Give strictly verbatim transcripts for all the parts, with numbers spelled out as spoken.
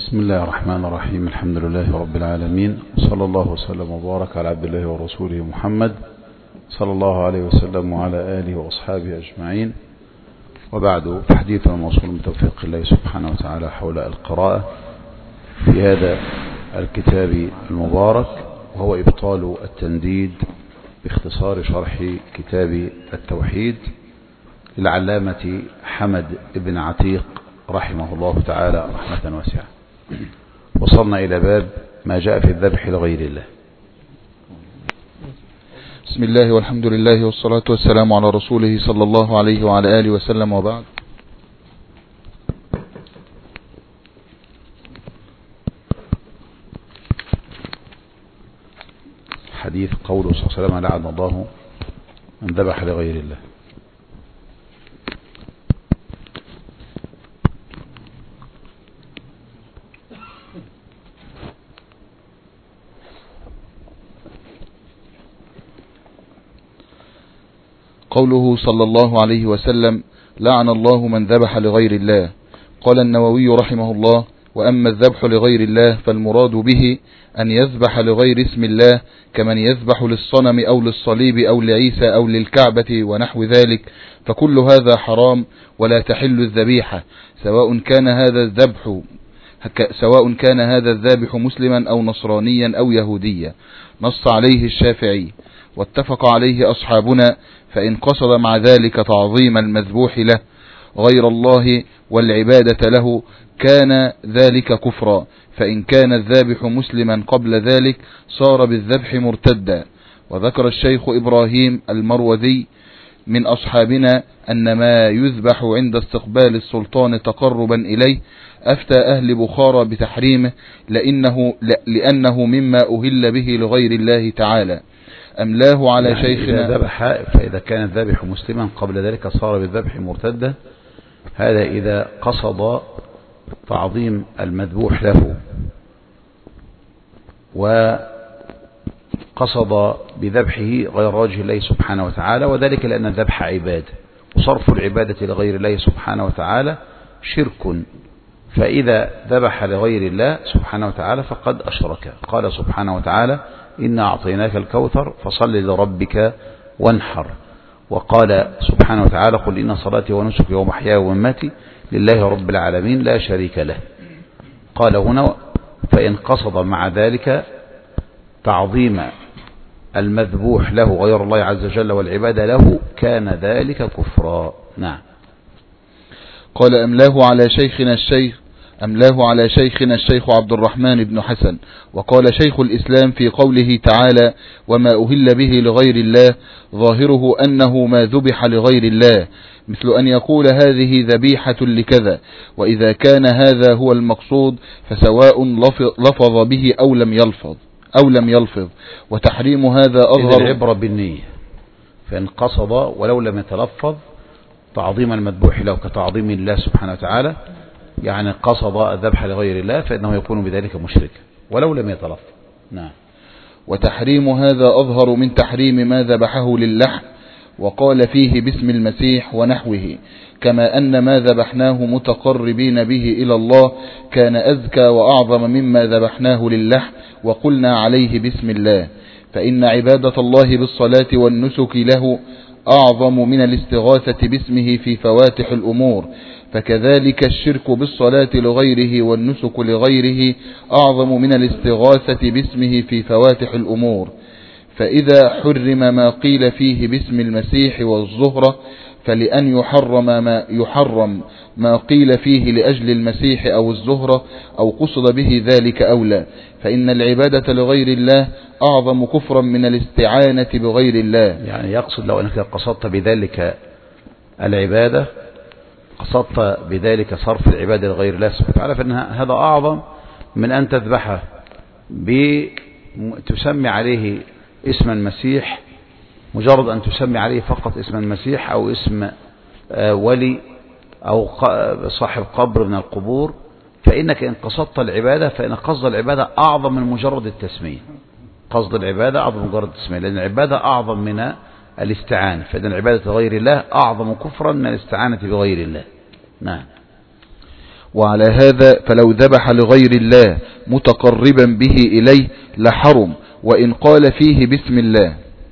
بسم الله الرحمن الرحيم. الحمد لله رب العالمين، صلى الله وسلم وبارك على عبد الله ورسوله محمد صلى الله عليه وسلم وعلى آله وأصحابه أجمعين، وبعد، فحديثنا موصول من توفيق الله سبحانه وتعالى حول القراءة في هذا الكتاب المبارك، وهو إبطال التنديد باختصار شرح كتاب التوحيد للعلامة حمد بن عتيق رحمه الله تعالى رحمة واسعة. وصلنا إلى باب ما جاء في الذبح لغير الله. بسم الله والحمد لله والصلاة والسلام على رسوله صلى الله عليه وعلى آله وسلم، وبعد. حديث قوله صلى الله عليه وسلم: لعن الله من ذبح لغير الله. قوله صلى الله عليه وسلم: لعن الله من ذبح لغير الله. قال النووي رحمه الله: وأما الذبح لغير الله فالمراد به أن يذبح لغير اسم الله، كمن يذبح للصنم أو للصليب أو لعيسى أو للكعبة ونحو ذلك، فكل هذا حرام ولا تحل الذبيحة، سواء كان هذا الذبح سواء كان هذا الذابح مسلما أو نصرانيا أو يهوديا. نص عليه الشافعي، واتفق عليه أصحابنا، فإن قصد مع ذلك تعظيم المذبوح له غير الله والعبادة له كان ذلك كفرا، فإن كان الذابح مسلما قبل ذلك صار بالذبح مرتدا. وذكر الشيخ إبراهيم المروذي من أصحابنا أن ما يذبح عند استقبال السلطان تقربا إليه أفتى أهل بخارى بتحريمه لأنه, لأنه مما أهل به لغير الله تعالى. أملاه على يعني شيخنا إذا ذبح، فإذا كان الذبح مسلما قبل ذلك صار بالذبح مرتدا. هذا إذا قصد تعظيم المذبوح له وقصد بذبحه غير وجه الله سبحانه وتعالى، وذلك لأن الذبح عبادة، وصرف العبادة لغير الله سبحانه وتعالى شرك، فإذا ذبح لغير الله سبحانه وتعالى فقد أشرك. قال سبحانه وتعالى: إنا أعطيناك الكوثر فصل لربك وانحر. وقال سبحانه وتعالى: قل إن صلاتي ونسكي ومحياي ومماتي لله رب العالمين لا شريك له. قال هنا: فإن قصد مع ذلك تعظيم المذبوح له غير الله عز وجل والعبادة له كان ذلك كفرا. نعم. قال: أملاه على شيخنا الشيخ أملاه على شيخنا الشيخ عبد الرحمن بن حسن. وقال شيخ الإسلام في قوله تعالى: وما أهل به لغير الله، ظاهره أنه ما ذبح لغير الله، مثل أن يقول هذه ذبيحة لكذا. وإذا كان هذا هو المقصود فسواء لفظ به أو لم يلفظ أو لم يلفظ وتحريم هذا أظهر. العبرة بالنية، فإن قصد ولو لم يتلفظ تعظيم المذبوح له كتعظيم الله سبحانه وتعالى، يعني قصد الذبح لغير الله، فإنه يكون بذلك مشركا ولو لم يتلفظ. نعم. وتحريم هذا أظهر من تحريم ما ذبحه للحم، وقال فيه باسم المسيح ونحوه، كما أن ما ذبحناه متقربين به إلى الله كان أزكى وأعظم مما ذبحناه للحم وقلنا عليه باسم الله، فإن عبادة الله بالصلاة والنسك له أعظم من الاستغاثة باسمه في فواتح الأمور، فكذلك الشرك بالصلاة لغيره والنسك لغيره أعظم من الاستغاثة باسمه في فواتح الأمور. فإذا حرم ما قيل فيه باسم المسيح والزهرة فلأن يحرم ما يحرم ما قيل فيه لأجل المسيح أو الزهرة أو قصد به ذلك أولى، فإن العبادة لغير الله أعظم كفرا من الاستعانة بغير الله. يعني يقصد لو أنك قصدت بذلك العبادة، قصدت بذلك صرف العبادة لغير الله سبحانه وتعالى، فإن هذا أعظم من أن تذبحه بتسمي عليه اسم المسيح، مجرد أن تسمي عليه فقط اسم المسيح أو اسم ولي أو صاحب قبر من القبور، فإنك إن قصدت العبادة فإن قصد العبادة أعظم من مجرد التسمية. قصد العبادة أعظم من مجرد التسمية، لأن العبادة أعظم من الاستعانة، فإن العبادة لغير الله أعظم كفرا من الاستعانة بغير الله. نعم. وعلى هذا فلو ذبح لغير الله متقربا به إليه لحرم وإن قال فيه بسم الله.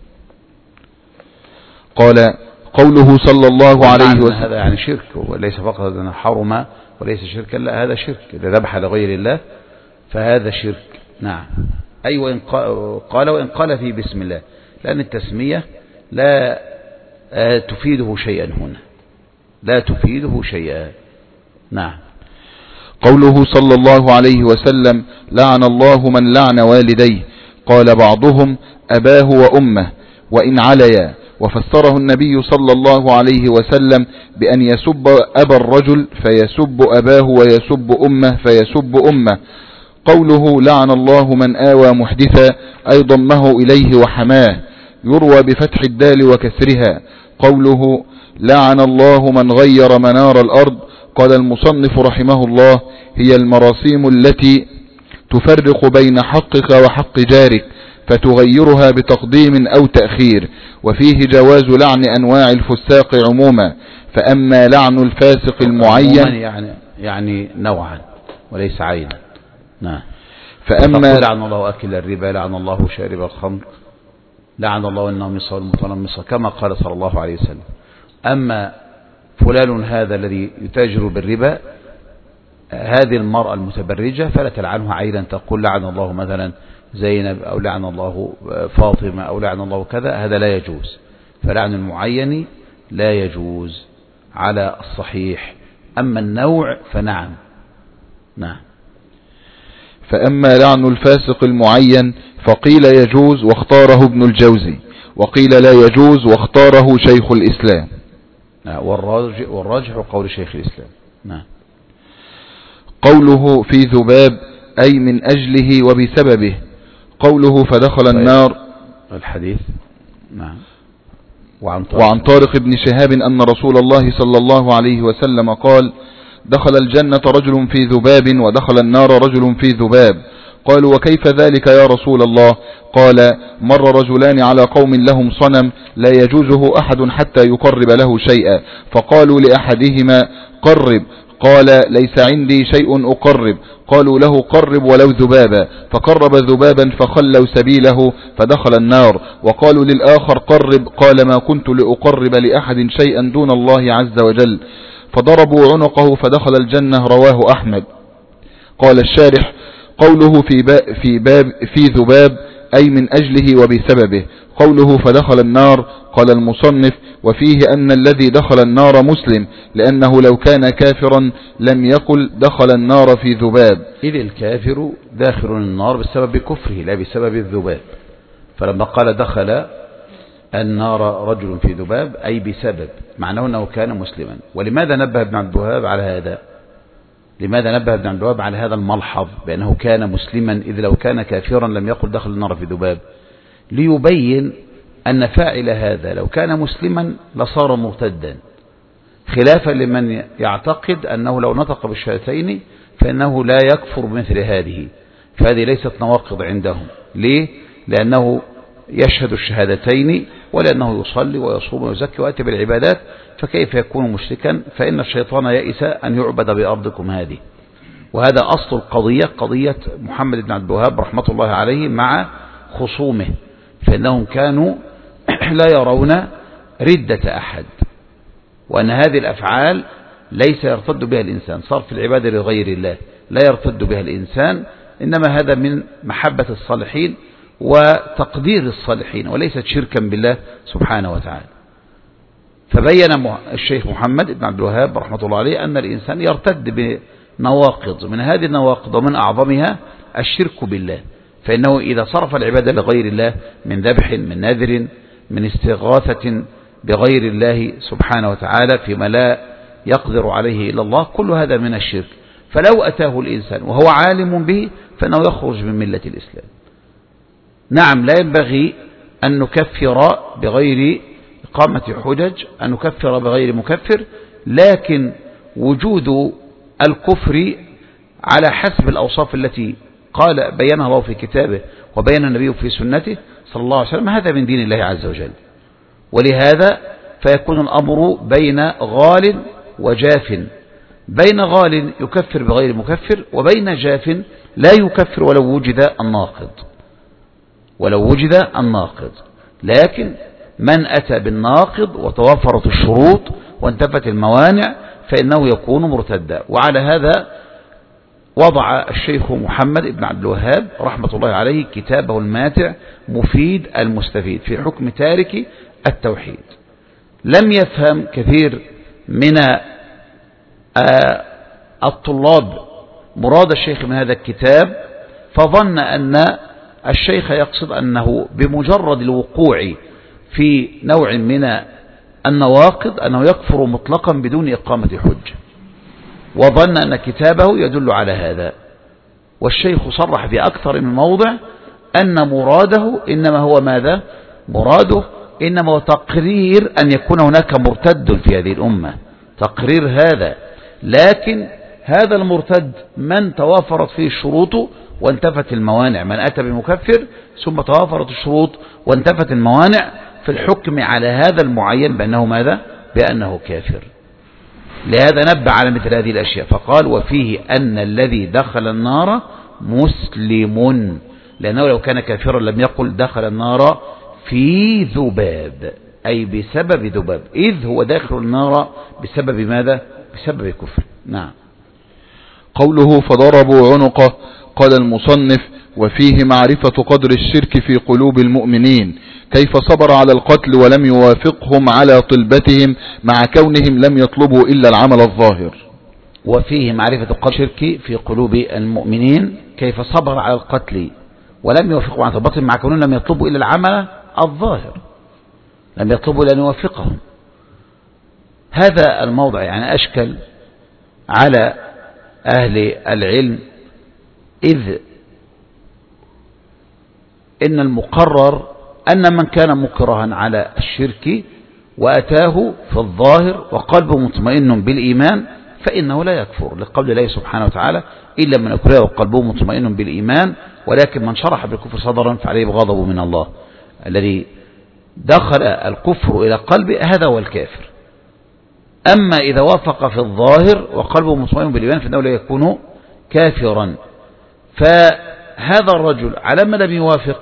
قال قوله صلى الله عليه وسلم هذا يعني شرك، وليس فقط أنه حرم وليس شركا، لا هذا شرك، إذا ذبح لغير الله فهذا شرك. نعم. أي وإن قال وإن قال فيه بسم الله، لأن التسمية لا تفيده شيئا هنا، لا تفيده شيئا. نعم. قوله صلى الله عليه وسلم لعن الله من لعن والديه، قال بعضهم أباه وأمه وإن عليا، وفسره النبي صلى الله عليه وسلم بأن يسب أبا الرجل فيسب أباه ويسب أمه فيسب أمه. قوله لعن الله من آوى محدثا أي ضمه إليه وحماه، يروى بفتح الدال وكسرها. قوله لعن الله من غير منار الأرض، قال المصنف رحمه الله هي المراسيم التي تفرق بين حقك وحق جارك فتغيرها بتقديم أو تأخير، وفيه جواز لعن أنواع الفساق عموما. فأما لعن الفاسق المعين يعني, يعني نوعا وليس عينا. نعم. فأما لعن الله أكل الربا، لعن الله شارب الخمر، لعن الله النامص والمتنمص، كما قال صلى الله عليه وسلم. أما فلان هذا الذي يتاجر بالربا، هذه المرأة المتبرجة فلا تلعنها عينا، تقول لعن الله مثلا زينب أو لعن الله فاطمة أو لعن الله كذا، هذا لا يجوز. فلعن المعين لا يجوز على الصحيح. أما النوع فنعم. نعم. فأما لعن الفاسق المعين فقيل يجوز واختاره ابن الجوزي، وقيل لا يجوز واختاره شيخ الإسلام. والراجح, والراجح قول شيخ الإسلام. نعم. قوله في ذباب أي من أجله وبسببه. قوله فدخل النار الحديث. نعم. وعن طارق, وعن طارق بن شهاب أن رسول الله صلى الله عليه وسلم قال دخل الجنة رجل في ذباب ودخل النار رجل في ذباب. قالوا وكيف ذلك يا رسول الله؟ قال مر رجلان على قوم لهم صنم لا يجوزه أحد حتى يقرب له شيئا، فقالوا لأحدهما قرب، قال ليس عندي شيء أقرب. قالوا له قرب ولو ذبابا، فقرب ذبابا فخلوا سبيله فدخل النار. وقالوا للآخر قرب، قال ما كنت لأقرب لأحد شيئا دون الله عز وجل، فضربوا عنقه فدخل الجنة. رواه أحمد. قال الشارح قوله في باب في, باب في ذباب أي من أجله وبسببه. قوله فدخل النار قال المصنف وفيه أن الذي دخل النار مسلم، لأنه لو كان كافرا لم يقل دخل النار في ذباب، إذ الكافر داخل النار بسبب كفره لا بسبب الذباب. فلما قال دخل النار رجل في ذباب أي بسبب، معناه أنه كان مسلما. ولماذا نبه ابن عبد الوهاب على هذا؟ لماذا نبه ابن عبد الوهاب على هذا الملحظ بأنه كان مسلما، إذ لو كان كافرا لم يقل دخل النار في ذباب؟ ليبين أن فاعل هذا لو كان مسلما لصار مرتدا، خلافا لمن يعتقد أنه لو نطق بالشهادتين فإنه لا يكفر بمثل هذه. فهذه ليست نواقض عندهم. ليه؟ لأنه يشهد الشهادتين ولأنه يصلي ويصوم ويزكي ويأتي بالعبادات، فكيف يكون مشركا؟ فإن الشيطان يئس أن يعبد بأرضكم هذه. وهذا أصل القضية، قضية محمد بن عبد الوهاب رحمة الله عليه مع خصومه، فإنهم كانوا لا يرون ردة أحد، وأن هذه الأفعال ليس يرتد بها الإنسان، صرف العبادة لغير الله لا يرتد بها الإنسان، إنما هذا من محبة الصالحين وتقدير الصالحين وليست شركا بالله سبحانه وتعالى. فبين الشيخ محمد بن عبد الوهاب رحمة الله عليه أن الإنسان يرتد بنواقض، من هذه النواقض ومن أعظمها الشرك بالله، فإنه إذا صرف العبادة لغير الله من ذبح من نذر من استغاثة بغير الله سبحانه وتعالى فيما لا يقدر عليه إلا الله، كل هذا من الشرك. فلو أتاه الإنسان وهو عالم به فإنه يخرج من ملة الإسلام. نعم، لا ينبغي أن نكفر بغير إقامة حجج، أن نكفر بغير مكفر، لكن وجود الكفر على حسب الأوصاف التي قال بينها الله في كتابه وبين النبي في سنته صلى الله عليه وسلم، هذا من دين الله عز وجل. ولهذا فيكون الأمر بين غال وجاف، بين غال يكفر بغير مكفر وبين جاف لا يكفر ولو وجد الناقض ولو وجد الناقض لكن من أتى بالناقض وتوفرت الشروط وانتفت الموانع فإنه يكون مرتدا. وعلى هذا وضع الشيخ محمد بن عبد الوهاب رحمة الله عليه كتابه الماتع مفيد المستفيد في حكم تارك التوحيد. لم يفهم كثير من الطلاب مراد الشيخ من هذا الكتاب، فظن أن الشيخ يقصد أنه بمجرد الوقوع في نوع من النواقض أنه يكفر مطلقا بدون إقامة حجة، وظن أن كتابه يدل على هذا. والشيخ صرح في أكثر من موضع أن مراده إنما هو ماذا؟ مراده إنما هو تقرير أن يكون هناك مرتد في هذه الأمة، تقرير هذا، لكن هذا المرتد من توافرت فيه الشروط وانتفت الموانع، من أتى بمكفر ثم توافرت الشروط وانتفت الموانع في الحكم على هذا المعين بأنه ماذا؟ بأنه كافر. لهذا نبه على مثل هذه الأشياء فقال وفيه أن الذي دخل النار مسلم، لأنه لو كان كافرا لم يقل دخل النار في ذباب أي بسبب ذباب، إذ هو داخل النار بسبب ماذا؟ بسبب كفر. نعم. قوله فضربوا عنقه، قال المصنف وفيه معرفة قدر الشرك في قلوب المؤمنين، كيف صبر على القتل ولم يوافقهم على طلبتهم مع كونهم لم يطلبوا إلا العمل الظاهر. وفيه معرفة قدر الشرك في قلوب المؤمنين كيف صبر على القتل ولم يوافقهم على طلبتهم مع كونهم لم يطلبوا إلا العمل الظاهر، لم يطلبوا إلا أن يوافقهم. هذا الموضع يعني أشكل على أهل العلم، إذ إن المقرر أن من كان مكرها على الشرك وأتاه في الظاهر وقلبه مطمئن بالإيمان فإنه لا يكفر، لقول الله سبحانه وتعالى إلا من أكره وقلبه مطمئن بالإيمان ولكن من شرح بالكفر صدرا فعليه غضب من الله. الذي دخل الكفر إلى قلبه هذا هو الكافر. أما إذا وافق في الظاهر وقلبه مطمئن بالإيمان فإنه لا يكون كافرا. فهذا الرجل على ما لم يوافق،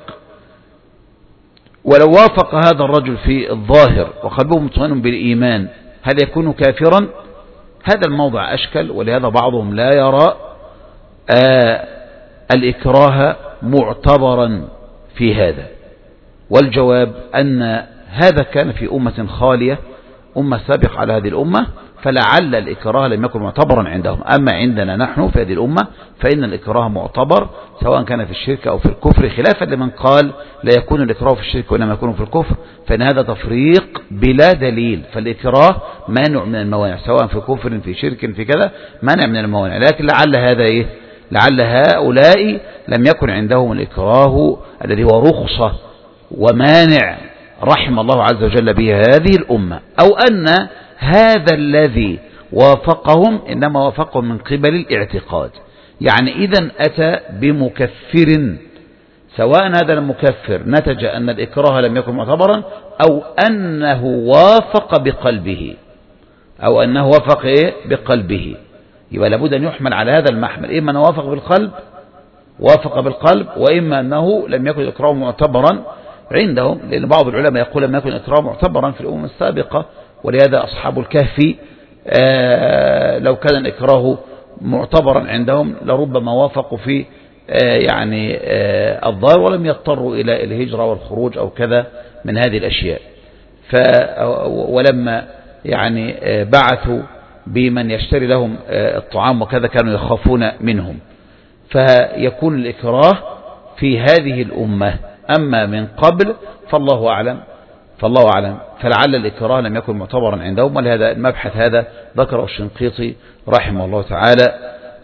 ولو وافق هذا الرجل في الظاهر وقلبه مطمئن بالإيمان هل يكون كافرا؟ هذا الموضع أشكل، ولهذا بعضهم لا يرى آه الإكراه معتبرا في هذا. والجواب أن هذا كان في أمة خالية، أمة سابقة على هذه الأمة، فلعل الإكراه لم يكن معتبرا عندهم. أما عندنا نحن في هذه الأمة فإن الإكراه معتبر سواء كان في الشرك أو في الكفر، خلافا لمن قال لا يكون الإكراه في الشرك وإنما يكون في الكفر، فإن هذا تفريق بلا دليل. فالإكراه مانع من الموانع سواء في كفر في شرك في كذا، مانع من الموانع. لكن لعل هذا إيه؟ لعل هؤلاء لم يكن عندهم الإكراه الذي هو رخصة ومانع رحم الله عز وجل به هذه الأمة، أو أن هذا الذي وافقهم إنما وافقهم من قبل الاعتقاد. يعني إذن أتى بمكفر، سواء هذا المكفر نتج أن الإكراه لم يكن معتبرا أو أنه وافق بقلبه أو أنه وافق إيه؟ بقلبه، يبقى لابد أن يحمل على هذا المحمل، إما أنه وافق بالقلب وافق بالقلب، وإما أنه لم يكن الإكراه معتبرا عندهم، لأن بعض العلماء يقول لم يكن الإكراه معتبرا في الأمم السابقة. ولهذا أصحاب الكهف آه لو كان الإكراه معتبرا عندهم لربما وافقوا في آه يعني آه الظاهر ولم يضطروا إلى الهجرة والخروج أو كذا من هذه الأشياء. ف ولما يعني آه بعثوا بمن يشتري لهم آه الطعام وكذا كانوا يخافون منهم، فيكون الإكراه في هذه الأمة. أما من قبل فالله أعلم فالله أعلم فلعل الإكراه لم يكن معتبرا عندهم. ولهذا المبحث هذا ذكره الشنقيطي رحمه الله تعالى.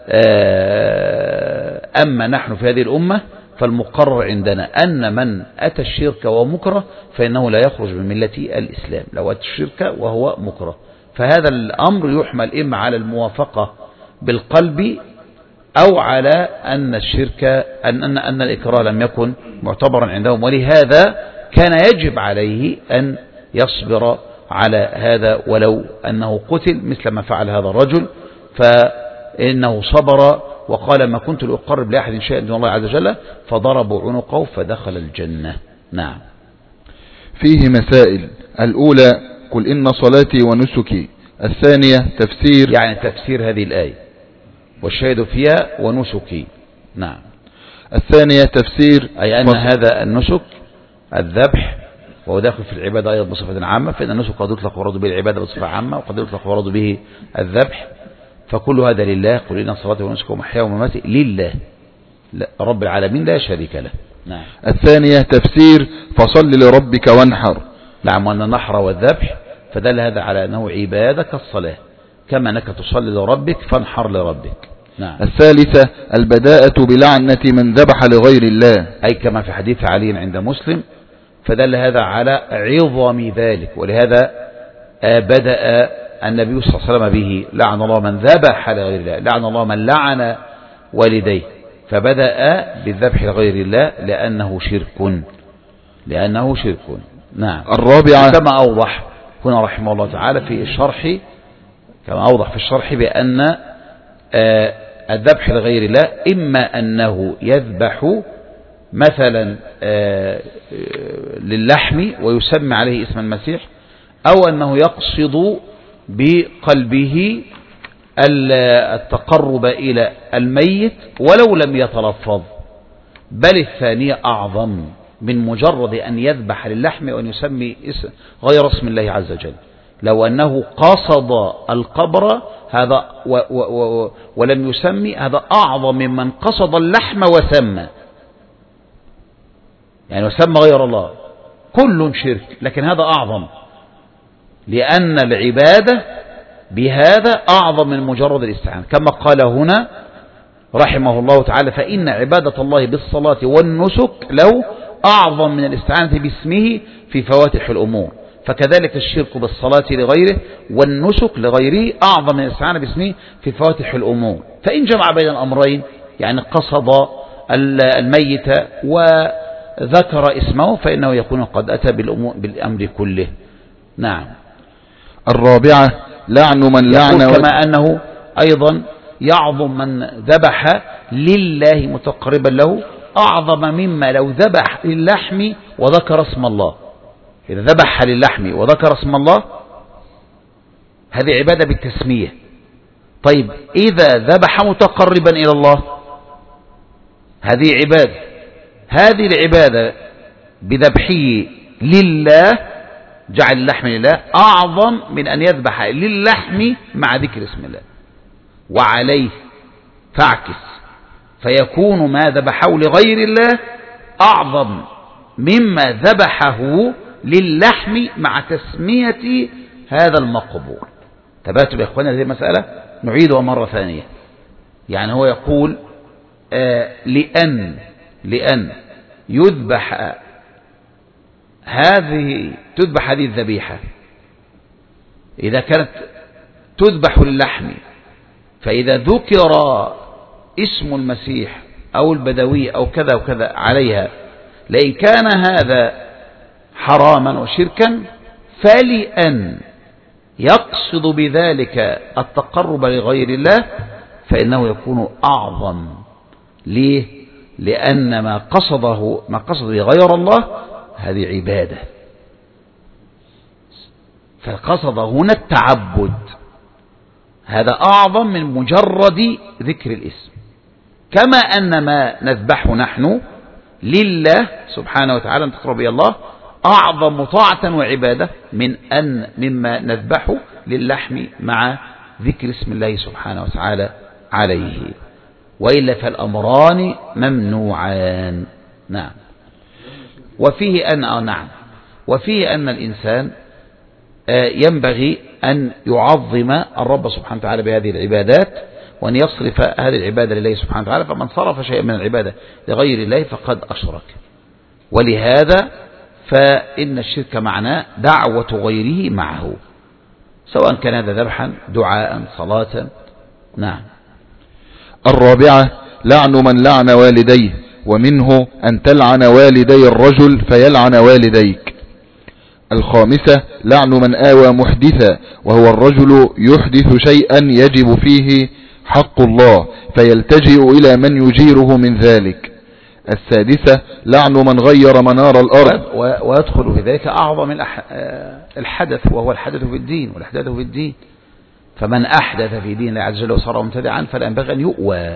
أما نحن في هذه الأمة فالمقرر عندنا أن من أتى الشرك ومكره فإنه لا يخرج من ملة الإسلام لو أتى الشرك وهو مكره. فهذا الأمر يحمل إما على الموافقة بالقلب أو على أن الشرك أن, أن, أن الإكراه لم يكن معتبرا عندهم. ولهذا كان يجب عليه أن يصبر على هذا ولو أنه قتل مثل ما فعل هذا الرجل. فإنه صبر وقال ما كنت لأقرب لأحد شيئا دون الله عز وجل، فضربوا عنقه فدخل الجنة. نعم. فيه مسائل. الأولى: قل إن صلاتي ونسكي. الثانية: تفسير، يعني تفسير هذه الآية والشهد فيها ونسكي. نعم. الثانية تفسير، أي أن هذا النسك الذبح وهو داخل في العبادة أيضا بصفة عامة، فإن النسك قد يطلق ورد به العبادة بصفة عامة، وقد يطلق ورد به الذبح، فكل هذا لله. قل إن صلاتي ونسكي ومحياي ومماتي لله رب العالمين لا شريك له. نعم. الثانية تفسير، فصل لربك وانحر. نعم. وأن النحر والذبح فدل هذا على أنه عبادة كالصلاة، كما أنك تصلي لربك فانحر لربك. نعم. الثالثة البداءة بلعنة من ذبح لغير الله، أي كما في حديث علي عند مسلم، فدل هذا على عظم ذلك، ولهذا بدأ النبي صلى الله عليه وسلم به: لعن الله من ذبح لغير الله، لعن الله من لعن والديه، فبدأ بالذبح لغير الله لأنه شرك، لأنه شرك. نعم. الرابعة كما أوضح هنا رحمه الله تعالى في الشرح، كما أوضح في الشرح بأن الذبح لغير الله إما أنه يذبح مثلا للحم ويسمى عليه اسم المسيح، أو أنه يقصد بقلبه التقرب إلى الميت ولو لم يتلفظ، بل الثانية أعظم من مجرد أن يذبح للحم وأن يسمي اسم غير اسم الله عز وجل. لو أنه قصد القبر هذا و و و ولم يسمي، هذا أعظم ممن قصد اللحم وسمى، يعني وسمى غير الله، كل شرك، لكن هذا أعظم، لأن العبادة بهذا أعظم من مجرد الاستعانة، كما قال هنا رحمه الله تعالى: فإن عبادة الله بالصلاة والنسك له أعظم من الاستعانة باسمه في فواتح الأمور، فكذلك الشرك بالصلاة لغيره والنسك لغيره أعظم من الاستعانة باسمه في فواتح الأمور. فإن جمع بين الأمرين، يعني قصد الميت وذكر اسمه، فإنه يكون قد أتى بالأمر كله. نعم. الرابعة لعن من لعن، كما أنه أيضا يعظم من ذبح لله متقربا له أعظم مما لو ذبح للحم وذكر اسم الله. إذا ذبح للحم وذكر اسم الله هذه عبادة بالتسمية. طيب إذا ذبح متقربا إلى الله هذه عبادة، هذه العبادة بذبحه لله، جعل اللحم لله، أعظم من أن يذبح للحم مع ذكر اسم الله. وعليه فاعكس، فيكون ما ذبحه لغير الله أعظم مما ذبحه للحم مع تسمية هذا المقبور. تباتوا يا إخوانا هذه المسألة نعيدها مرة ثانية. يعني هو يقول آه لأن لأن يذبح هذه تذبح هذه الذبيحة، إذا كانت تذبح للحم، فإذا ذكر اسم المسيح أو البدوي أو كذا وكذا عليها، لئن كان هذا حراما وشركا فلأن يقصد بذلك التقرب لغير الله فإنه يكون أعظم. ليه؟ لأن ما قصده ما قصد لغير الله هذه عبادة، فالقصد هنا التعبد، هذا أعظم من مجرد ذكر الاسم. كما أن ما نذبحه نحن لله سبحانه وتعالى نتقرب إلى الله أعظم طاعة وعبادة من أن مما نذبحه للحم مع ذكر اسم الله سبحانه وتعالى عليه، وإلا فالأمران ممنوعان. نعم. وفيه أن آه نعم وفيه أن الإنسان ينبغي أن يعظم الرب سبحانه وتعالى بهذه العبادات، وأن يصرف هذه العبادة لله سبحانه وتعالى، فمن صرف شيئا من العبادة لغير الله فقد أشرك. ولهذا فإن الشرك معناه دعوة غيره معه، سواء كان هذا ذبحا دعاء صلاة. نعم. الرابعة لعن من لعن والديه، ومنه أن تلعن والدي الرجل فيلعن والديك. الخامسة لعن من آوى محدثا، وهو الرجل يحدث شيئا يجب فيه حق الله فيلتجئ إلى من يجيره من ذلك. السادسة لعن من غير منار الأرض، ويدخل في ذلك أعظم الحدث وهو الحدث في الدين والإحداث في الدين. فمن أحدث في دين الله عز وجل وصار مبتدعا فلا ينبغي أن يؤوى،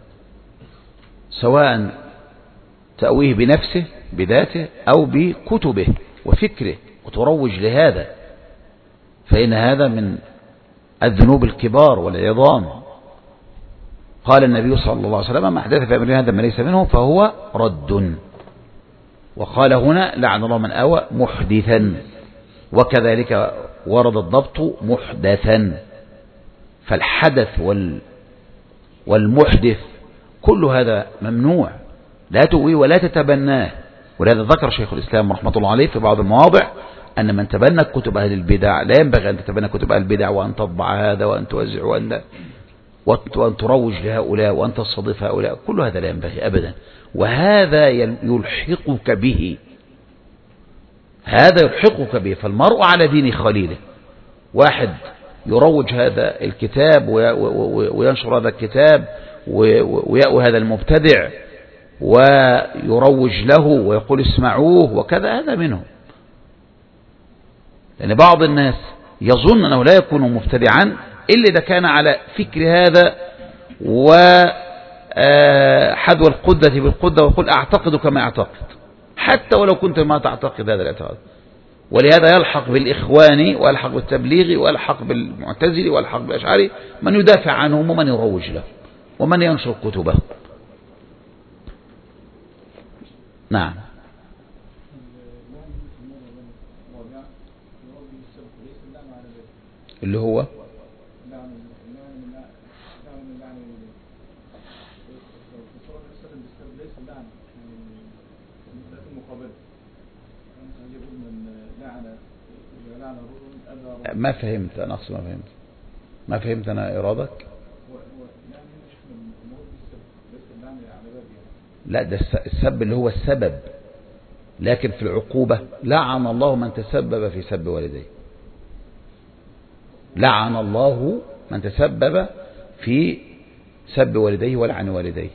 سواء تأويه بنفسه بذاته أو بكتبه وفكره وتروج لهذا، فإن هذا من الذنوب الكبار والعظام. قال النبي صلى الله عليه وسلم: ما أحدث في أمرنا هذا ما ليس منه فهو رد. وقال هنا: لعن الله من آوى محدثا، وكذلك ورد الضبط محدثا. فالحدث وال والمحدث كل هذا ممنوع، لا تؤويه ولا تتبناه. ولهذا ذكر شيخ الإسلام رحمة الله عليه في بعض المواضع أن من تبنى كتب أهل البدع لا ينبغي أن تتبنى كتب أهل البدع وأن تطبع هذا وأن توزع وأن, وأن تروج لهؤلاء وأن تستضيف هؤلاء، كل هذا لا ينبغي أبدا. وهذا يلحقك به، هذا يلحقك به. فالمرء على دين خليله. واحد يروج هذا الكتاب وينشر هذا الكتاب ويأوي هذا المبتدع ويروج له ويقول اسمعوه وكذا، هذا منه. لأن بعض الناس يظن أنه لا يكون مبتدعا إلا إذا كان على فكر هذا وحذو القدة بالقدة ويقول أعتقد كما أعتقد، حتى ولو كنت ما تعتقد هذا الاعتقاد. ولهذا يلحق بالإخواني ويلحق بالتبليغي ويلحق بالمعتزلي ويلحق بالأشعري من يدافع عنهم ومن يروج له ومن ينشر كتبه. نعم. اللي هو ما فهمت أنا أقصد ما فهمت ما فهمت أنا إرادك. لا، ده السب اللي هو السبب، لكن في العقوبة لعن الله من تسبب في سب والديه. لعن الله من تسبب في سب والديه ولعن والديه.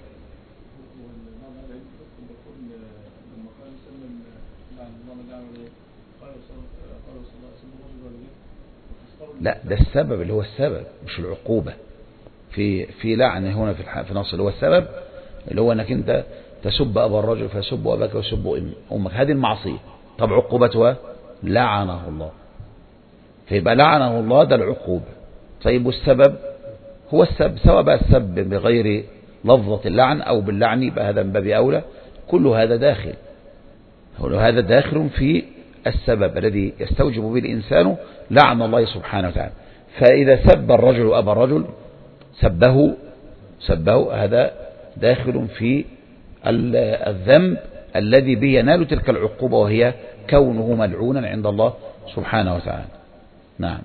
لا، ده السبب اللي هو السبب مش العقوبة. في في لعن هنا في في نص اللي هو السبب، اللي هو انك انت تسب ابا الرجل فيسب اباك ويسب امك، هذه المعصية. طب عقوبتها لعنه الله، فيبقى لعنه الله ده العقوبة. طيب والسبب هو السب، سواء بقى السب بغير لفظة اللعن او باللعن، يبقى هذا من باب اولى. كل هذا داخل هذا داخل في السبب الذي يستوجب به الإنسان لعن الله سبحانه وتعالى. فإذا سب الرجل أبا الرجل سبه سبه هذا داخل في الذنب الذي به ينال تلك العقوبة، وهي كونه ملعونا عند الله سبحانه وتعالى. نعم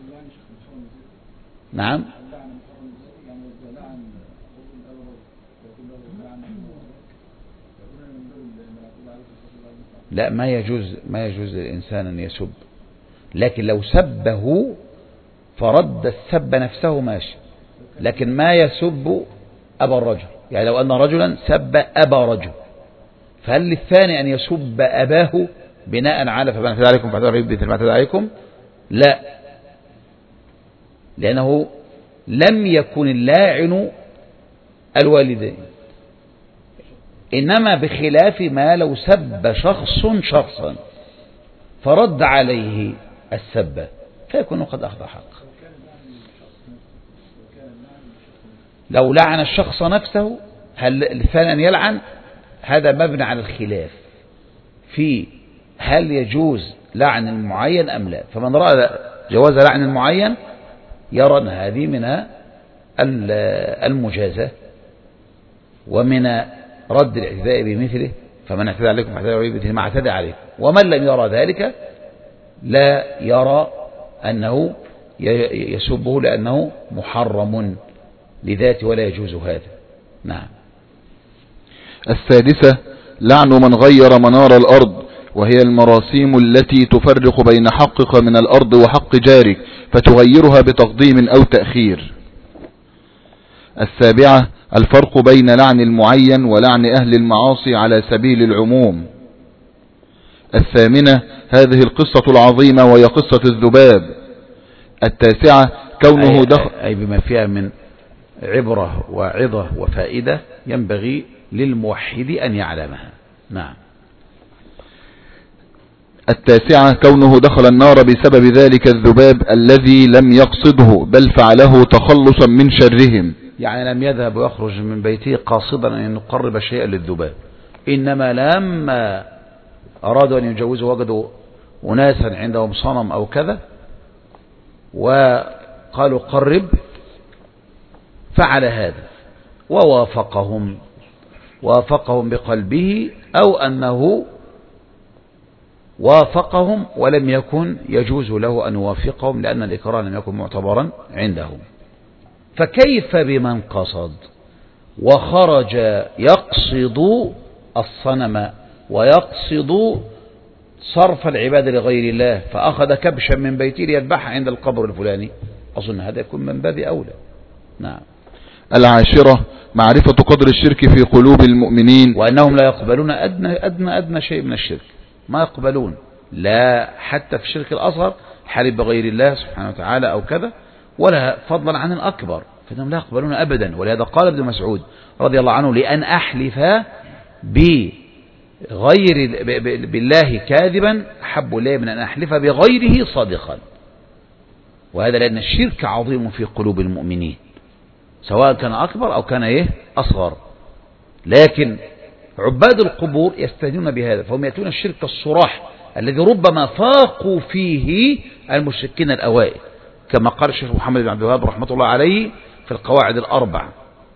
نعم لا، ما يجوز ما يجوز للإنسان أن يسب، لكن لو سبه فرد السب نفسه ماشي، لكن ما يسب أبا الرجل. يعني لو أن رجلا سب أبا رجل، فهل للثاني أن يسب أباه بناء على فمن اعتدى عليكم فاعتدوا مثل ما اعتدى عليكم؟ لا، لأنه لم يكن اللاعن الوالدين، إنما بخلاف ما لو سب شخص شخصا فرد عليه السب فيكون قد أخذ حق. لو لعن الشخص نفسه هل الثاني أن يلعن؟ هذا مبني على الخلاف في هل يجوز لعن المعين أم لا. فمن رأى جواز لعن المعين يرى أن هذه من المجازة ومن رد الاعتداء بمثله، فمن اعتدى عليكم فاعتدوا بمثله ما اعتدى عليكم. ومن لم يرى ذلك لا يرى أنه يسبه لأنه محرم لذاته ولا يجوز هذا. نعم. السادسة لعن من غير منار الأرض وهي المراسيم التي تفرق بين حقك من الأرض وحق جارك فتغيرها بتقديم أو تأخير. السابعة الفرق بين لعن المعين ولعن أهل المعاصي على سبيل العموم. الثامنة هذه القصة العظيمة وهي قصة الذباب. التاسعة كونه دخل أي بما فيها من عبرة وعظة وفائدة ينبغي للموحد أن يعلمها. نعم. التاسعة كونه دخل النار بسبب ذلك الذباب الذي لم يقصده بل فعله تخلصا من شرهم، يعني لم يذهب ويخرج من بيته قاصدا أن يقرب شيئا للذباب، إنما لما أرادوا أن يجوزوا وجدوا أناسا عندهم صنم أو كذا وقالوا قرب، فعل هذا ووافقهم وافقهم بقلبه أو أنه وافقهم ولم يكن يجوز له أن يوافقهم لأن الإكراه لم يكن معتبرا عندهم. فكيف بمن قصد وخرج يقصد الصنم ويقصد صرف العبادة لغير الله فأخذ كبشا من بيته ليذبحها عند القبر الفلاني؟ أظن هذا يكون من باب أولى. نعم. العاشرة معرفة قدر الشرك في قلوب المؤمنين وأنهم لا يقبلون أدنى, أدنى, أدنى شيء من الشرك، ما يقبلون لا حتى في الشرك الأصغر حلف بغير الله سبحانه وتعالى أو كذا، ولا فضلا عن الأكبر، فإنهم لا يقبلون أبدا. ولهذا قال ابن مسعود رضي الله عنه لأن أحلف بغير بالله كاذبا أحب إلي من أن أحلف بغيره صادقا. وهذا لأن الشرك عظيم في قلوب المؤمنين سواء كان أكبر أو كان إيه أصغر، لكن عباد القبور يستهدون بهذا، فهم يأتون الشرك الصراح الذي ربما فاقوا فيه المشركين الأوائل، كما قال الشيخ محمد بن عبد الوهاب رحمة الله عليه في القواعد الأربع،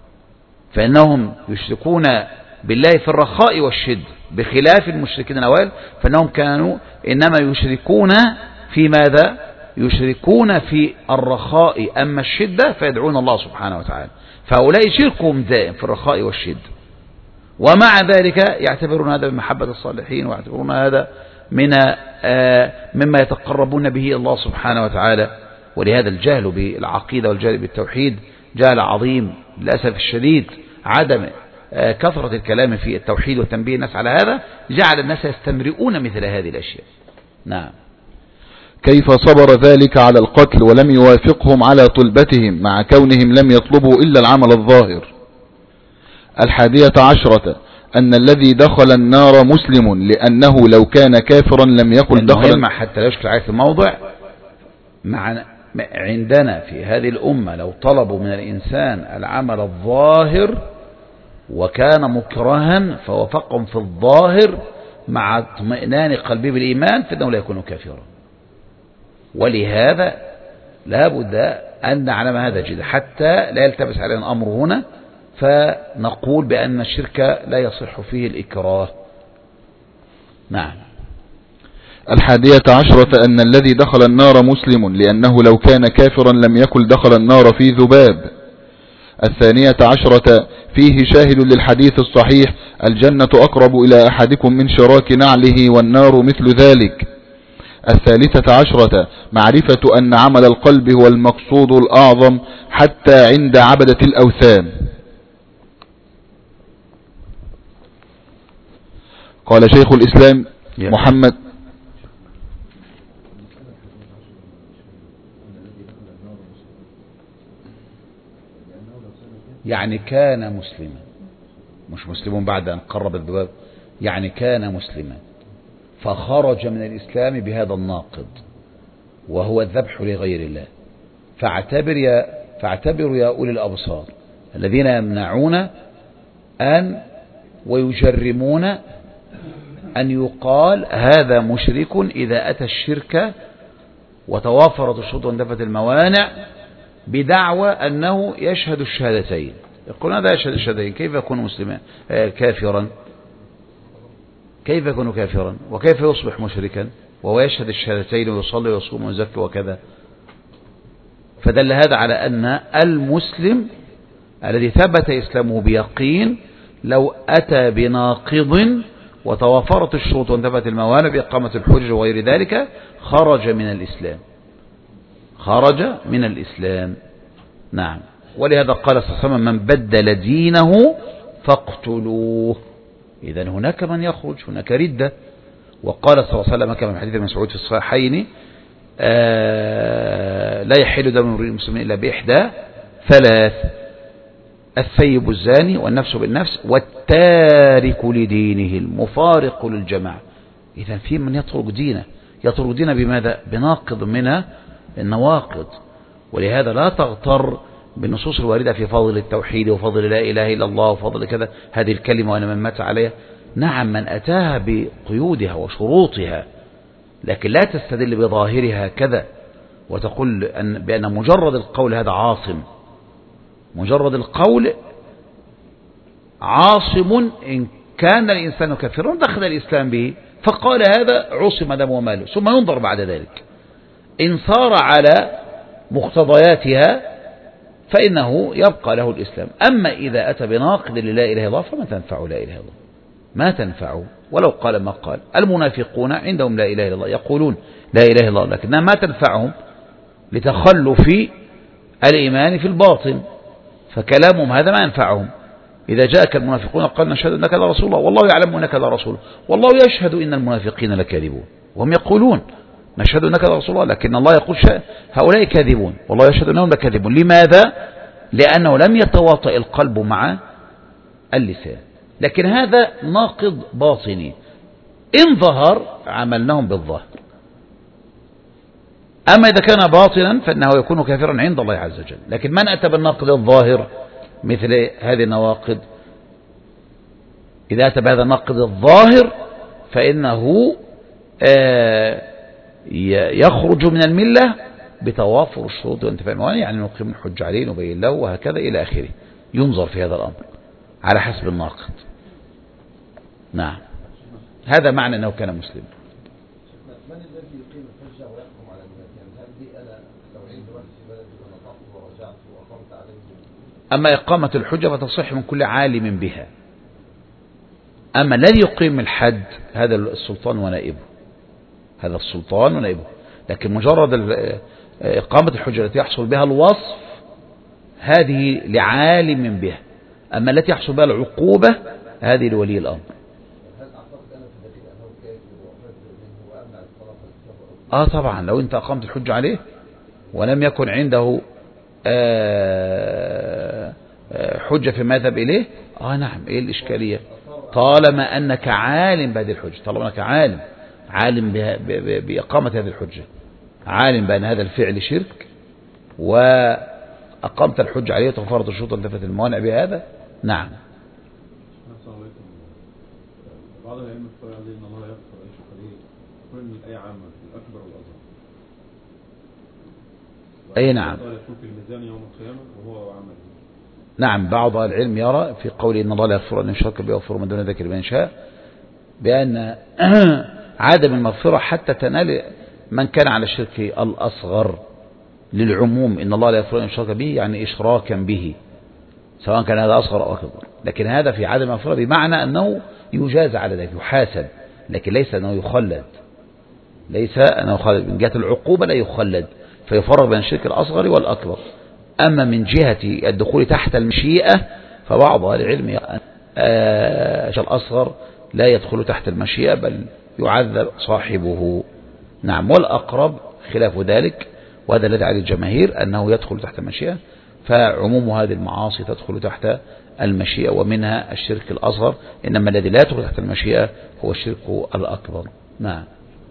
فإنهم يشركون بالله في الرخاء والشد بخلاف المشركين الأوائل، فإنهم كانوا إنما يشركون في ماذا؟ يشركون في الرخاء، أما الشدة فيدعون الله سبحانه وتعالى، فهؤلاء شركهم دائم في الرخاء والشد، ومع ذلك يعتبرون هذا من محبة الصالحين ويعتبرون هذا من آه مما يتقربون به الله سبحانه وتعالى. ولهذا الجهل بالعقيدة والجهل بالتوحيد جهل عظيم للأسف الشديد. عدم آه كثرة الكلام في التوحيد وتنبيه الناس على هذا جعل الناس يستمرئون مثل هذه الأشياء. نعم. كيف صبر ذلك على القتل ولم يوافقهم على طلبتهم مع كونهم لم يطلبوا إلا العمل الظاهر. الحادية عشرة أن الذي دخل النار مسلم لأنه لو كان كافرا لم يقل دخل. حتى لا يشكل عليه في الموضع، مع عندنا في هذه الأمة لو طلبوا من الإنسان العمل الظاهر وكان مكرها فوافقهم في الظاهر مع اطمئنان قلبه بالإيمان فإنه لا يكون كافرا. ولهذا لا بد أن نعلم هذا جدا حتى لا يلتبس علينا الأمر هنا فنقول بأن الشرك لا يصح فيه الإكراه. نعم. الحادية عشرة أن الذي دخل النار مسلم لأنه لو كان كافرا لم يكن دخل النار في ذباب. الثانية عشرة فيه شاهد للحديث الصحيح الجنة أقرب إلى أحدكم من شراك نعله والنار مثل ذلك. الثالثة عشرة معرفة أن عمل القلب هو المقصود الأعظم حتى عند عبدة الأوثان. قال شيخ الإسلام محمد يعني كان مسلما، مش مسلم بعد أن قرب الذباب، يعني كان مسلما فخرج من الإسلام بهذا الناقض وهو الذبح لغير الله. فاعتبر يا فاعتبروا يا أولي الأبصار الذين يمنعون أن ويجرمون أن يقال هذا مشرك إذا أتى الشرك وتوافرت الشروط واندفت الموانع بدعوى أنه يشهد الشهادتين. يقول هذا يشهد الشهادتين، كيف يكون مسلما كافرا؟ كيف يكون كافرا وكيف يصبح مشركا وهو يشهد الشهادتين ويصلي ويصوم ويزكي وكذا؟ فدل هذا على أن المسلم الذي ثبت إسلامه بيقين لو أتى بناقض وتوافرت الشروط وانتفت الموانع بإقامة الحجة وغير ذلك خرج من الإسلام، خرج من الإسلام. نعم. ولهذا قال صلى الله عليه وسلم من بدل دينه فاقتلوه. إذن هناك من يخرج، هناك ردة. وقال صلى الله عليه وسلم كما في حديث ابن مسعود في الصحيحين آه لا يحل دم امرئ مسلم إلا بإحدى ثلاث: الثيب الزاني والنفس بالنفس والتارك لدينه المفارق للجماعة. إذن في من يترك دينه، يترك دينه بماذا؟ بناقض من النواقض. ولهذا لا تغتر بالنصوص الواردة في فضل التوحيد وفضل لا إله إلا الله وفضل كذا، هذه الكلمة وأنا من مات عليها. نعم، من أتاها بقيودها وشروطها، لكن لا تستدل بظاهرها كذا وتقول أن بأن مجرد القول هذا عاصم. مجرد القول عاصم إن كان الإنسان كافرا دخل الإسلام به فقال هذا عصم دمه وماله، ثم ينظر بعد ذلك إن صار على مقتضياتها فإنه يبقى له الإسلام. أما إذا أتى بناقض للا إله إلا الله فما تنفع لا إله إلا الله، ما تنفعه ولو قال ما قال. المنافقون عندهم لا إله إلا الله، يقولون لا إله إلا الله، لكنها ما تنفعهم لتخلف الإيمان في الباطن، فكلامهم هذا ما ينفعهم. إذا جاءك المنافقون قال نشهد أنك لرسول الله والله يعلم أنك لرسول والله يشهد إن المنافقين لكاذبون، وهم يقولون نشهد أنك لرسول الله، لكن الله يقول هؤلاء كاذبون والله يشهد أنهم لكاذبون. لماذا؟ لأنه لم يتواطئ القلب مع اللسان. لكن هذا ناقض باطني، إن ظهر عملناهم بالظاهر. أما إذا كان باطنا فإنه يكون كافرا عند الله عز وجل. لكن من أتى بالناقض الظاهر مثل هذه النواقض، إذا أتى بهذا الناقض الظاهر فإنه يخرج من الملة بتوافر الشروط وانتفاء الموانع، يعني نقيم الحج عليه نبين له وهكذا إلى آخره. ينظر في هذا الأمر على حسب الناقض. نعم، هذا معنى أنه كان مسلم. من الذي يقيم الحجة ويحكم على الناس؟ يعني هل دي أنا لو عندي واحد في بلدي ونطقت ورجعت وأقمت عليه؟ أما إقامة الحجة فتصح من كل عالم بها. أما الذي يقيم الحد هذا السلطان ونائبه، هذا السلطان ونائبه. لكن مجرد إقامة الحجة التي يحصل بها الوصف هذه لعالم بها، أما التي يحصل بها العقوبة هذه لولي الأمر. آه طبعا، لو أنت أقامت الحجة عليه ولم يكن عنده آه حجة في مذهب إليه، آه نعم، إيه الإشكالية؟ طالما أنك عالم بهذه الحجة، طالما أنك عالم عالم بإقامة هذه الحجة، عالم بأن هذا الفعل شرك وأقامت الحجة عليه وتوفرت الشروط وانتفت الموانع بهذا، نعم. بعض العلم الفرع عليه ان الله يغفر اي شيء كل من الايه عامه الاكبر والاصغر. اي نعم. يكون في الميزان يوم القيامه وهو عمل. نعم، بعض العلم يرى في قول ان الله لا يغفر ان يشرك به ويغفر ما دون ذلك لمن شاء بان عدم المغفره حتى تنال من كان على الشرك الاصغر، للعموم ان الله لا يغفر ان يشرك به يعني اشراكا به، سواء كان هذا اصغر او اكبر. لكن هذا في عدم المغفره بمعنى انه يجاز على ذلك، يحاسب، لكن ليس أنه يخلد، ليس أنه يخلد. من جهة العقوبة لا يخلد، فيفرق بين الشرك الأصغر والأكبر. أما من جهة الدخول تحت المشيئة فبعض أهل العلم الشرك الأصغر لا يدخل تحت المشيئة بل يعذب صاحبه. نعم، والأقرب خلاف ذلك، وهذا الذي عليه الجماهير أنه يدخل تحت المشيئة، فعموم هذه المعاصي تدخل تحت المشيئة ومنها الشرك الأصغر، إنما الذي لا يدخل تحت المشيئة هو الشرك الأكبر. نعم.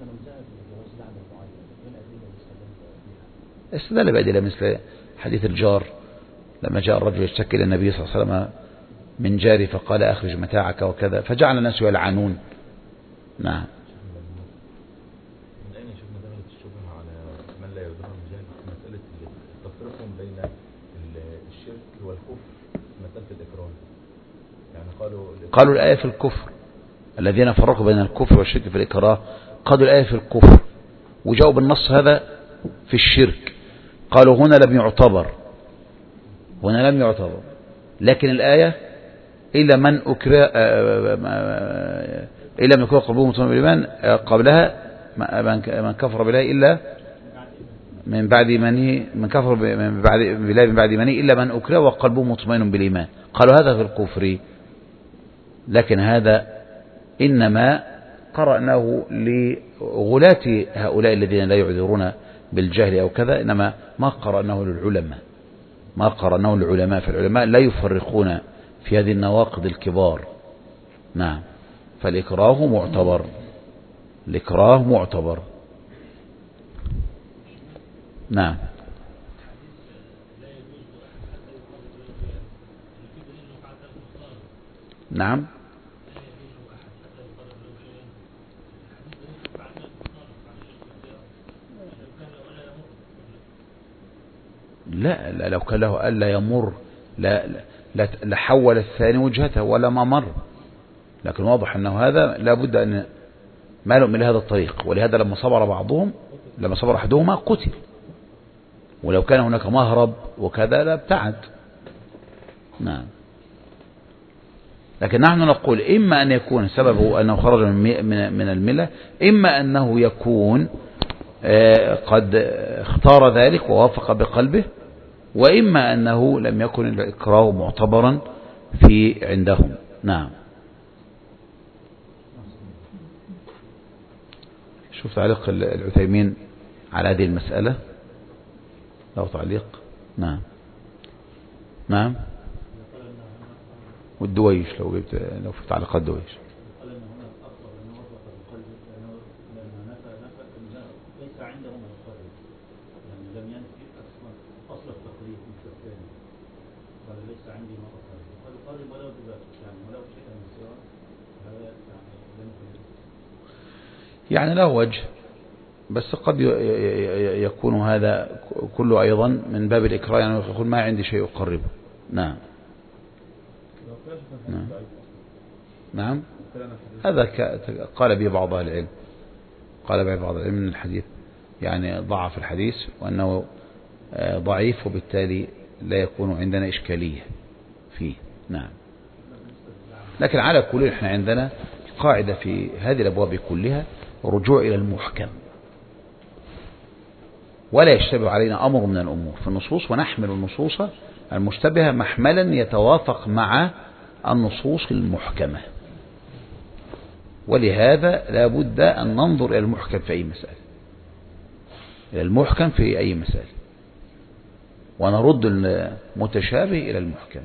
استدل بأدلة مثل حديث الجار لما جاء الرجل يشتكي إلى النبي صلى الله عليه وسلم من جاري فقال أخرج متاعك وكذا، فجعل الناس يلعنون. نعم. من أين شفنا دخلت الشبهة على من لا يظهر مجال مسألة تفرقهم بين الشرك والكفر، مسألة الإكراه؟ يعني قالوا قالوا الآية في الكفر، الذين فرقوا بين الكفر والشرك في الإكراه قالوا الآية في الكفر، وجاءوا بالنص هذا في الشرك. قالوا هنا لم يعتبر، هنا لم يعتبر، لكن الآية إلا من أكره إلا من يكون قلبه مطمئن بالإيمان قبلها من كفر بالله إلا من بعد إيمانه من كفر من بعد بالله من بعد إيمانه إلا من أكره وقلبه مطمئن بالإيمان. قالوا هذا في الكفر، لكن هذا إنما قرأناه لغلاة هؤلاء الذين لا يعذرون بالجهل أو كذا، إنما ما قرأناه للعلماء ما قرأناه للعلماء فالعلماء لا يفرقون في هذه النواقض الكبار. نعم، فالإكراه معتبر الإكراه معتبر. نعم. نعم. لا, لا لو كان له ألا يمر لا لا لحول الثاني وجهته ولا ما مر، لكن واضح أنه هذا لابد أن ماله من هذا الطريق، ولهذا لما صبر بعضهم لما صبر أحدهما قتل، ولو كان هناك مهرب وكذا لابتعد. نعم. لكن نحن نقول إما أن يكون سببه أنه خرج من الملة، إما أنه يكون قد اختار ذلك ووافق بقلبه، وإما أنه لم يكن الإكراه معتبرا في عندهم. نعم. شوف تعليق العثيمين على هذه المسألة لو تعليق. نعم. نعم. والدويش لو جبت لو في تعليقات دويش. يعني له وجه، بس قد يكون هذا كله أيضا من باب الإكراه، يعني يقول ما عندي شيء أقربه. نعم. نعم. نعم. هذا قال به بعض أهل العلم قال به بعض العلم من الحديث يعني ضعف الحديث وأنه ضعيف، وبالتالي لا يكون عندنا إشكالية فيه. نعم. لكن على كل احنا عندنا قاعدة في هذه الأبواب كلها رجوع إلى المحكم، ولا يشتبه علينا أمر من الأمور في النصوص، ونحمل النصوص المشتبهة محملا يتوافق مع النصوص المحكمة، ولهذا لا بد أن ننظر إلى المحكم في أي مسألة إلى المحكم في أي مسألة ونرد المتشابه إلى المحكم.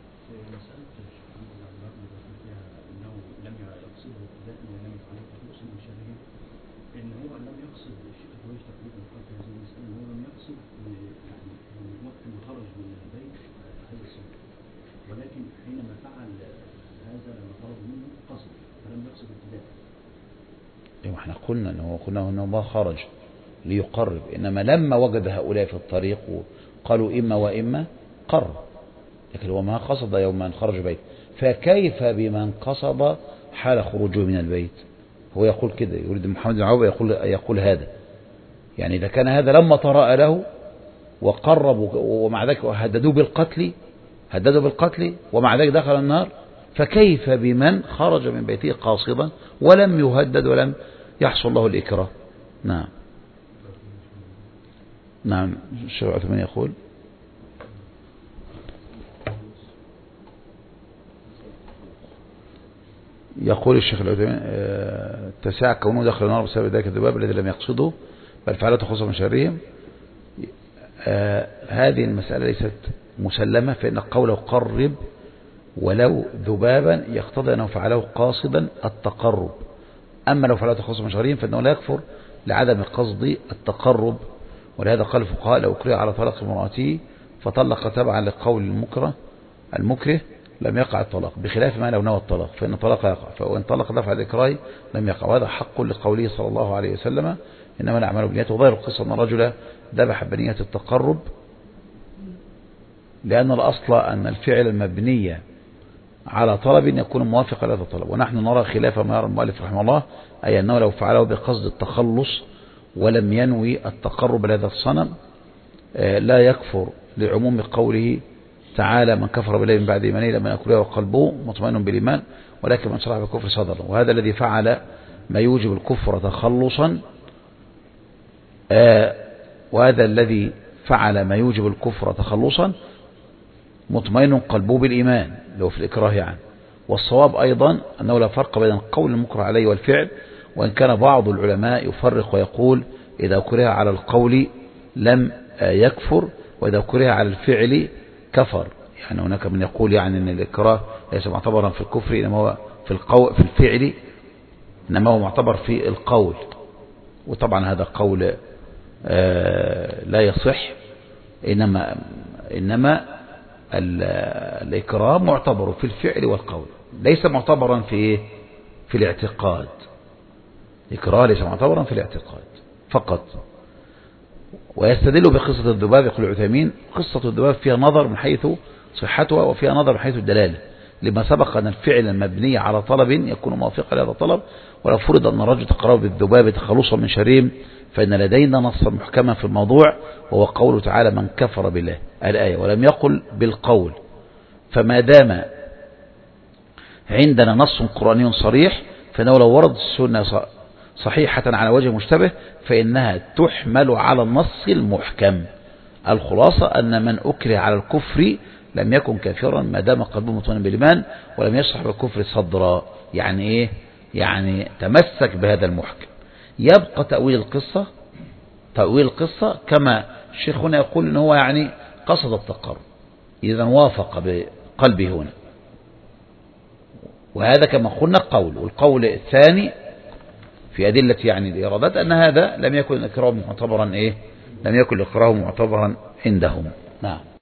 احنا قلنا انه قلنا انه ما خرج ليقرب، انما لما وجد هؤلاء في الطريق وقالوا اما واما قرب، لكن هو ما قصد يوم ان خرج بيت، فكيف بمن قصد حال خروجه من البيت؟ هو يقول كده، يريد محمد بن عوف يقول يقول هذا، يعني اذا كان هذا لما طرأ له وقرب ومع ذلك هددوه بالقتل هددوا بالقتل ومع ذلك دخل النار، فكيف بمن خرج من بيته قاصدا ولم يهدد ولم يحصل له الإكراه؟ نعم. نعم. الشيخ عثمان يقول يقول الشيخ العثمان تسع كونه دخل النار بسبب ذلك الذباب الذي لم يقصده بل فعلته خصوصا من شرهم. هذه المسألة ليست مسلمة، فإن قوله قرب ولو ذبابا يقتضي أنه فعله قاصدا التقرب، أما لو فعله خصوصا من شرهم فإنه لا يكفر لعدم قصد التقرب، ولهذا قال الفقهاء لو أكره على طلاق امرأته فطلق تبعا لقول المكره المكره لم يقع الطلاق، بخلاف ما لو نوى الطلاق فإن الطلاق يقع، فإن طلق دفع الإكراه لم يقع، وهذا حق لقوله صلى الله عليه وسلم إنما الأعمال بالنيات. وظاهر القصة أن الرجل ذبح بنية التقرب، لأن الأصل أن الفعل المبني على طلب يكون موافقا لهذا الطلب، ونحن نرى خلاف ما يرى المؤلف رحمه الله، أي أنه لو فعله بقصد التخلص ولم ينوي التقرب لهذا الصنم لا يكفر لعموم قوله تعالى من كفر بالله من بعد إيمانه لما يكره وقلبه مطمئن بالإيمان ولكن من شرح بالكفر صدره. وهذا الذي فعل ما يوجب الكفر تخلصا آه وهذا الذي فعل ما يوجب الكفر تخلصا مطمئن قلبه بالإيمان لو في الإكراه يعني. والصواب أيضا أنه لا فرق بين القول المكره عليه والفعل، وإن كان بعض العلماء يفرق ويقول إذا كره على القول لم يكفر وإذا كره على الفعل كفر. يعني هناك من يقول يعني أن الإكراه ليس معتبرا في الكفر إنما هو في القول في الفعل إنما هو معتبر في القول، وطبعا هذا قول لا يصح. إنما إنما الإكراه معتبر في الفعل والقول ليس معتبرا في في الاعتقاد. الإكراه ليس معتبرا في الاعتقاد فقط. ويستدل بقصة الذباب يقول العثيمين قصة الذباب فيها نظر من حيث صحتها وفيها نظر من حيث الدلالة، لما سبق أن الفعل المبني على طلب يكون موافقا لهذا الطلب. ولو فرض أن الرجل تقرأ بالذباب تخلصا من شرهم فإن لدينا نصا محكما في الموضوع وهو قوله تعالى من كفر بالله الآية، ولم يقل بالقول. فما دام عندنا نص قرآني صريح فإنه لو ورد السنة صحيحة على وجه مشتبه فإنها تحمل على النص المحكم. الخلاصة أن من أكره على الكفر لم يكن كافرا ما دام قلبه مطمئن بالإيمان ولم يشرح بالكفر صدرا. يعني إيه؟ يعني تمسك بهذا المحكم. يبقى تأويل القصة تأويل القصة كما الشيخ هنا يقول إن هو يعني قصد التقرب، إذا وافق بقلبه هنا، وهذا كما قلنا قول. والقول الثاني في أدلة يعني الإرادات أن هذا لم يكن الإكراه معتبرا إيه لم يكن الإكراه معتبرا عندهم. نعم.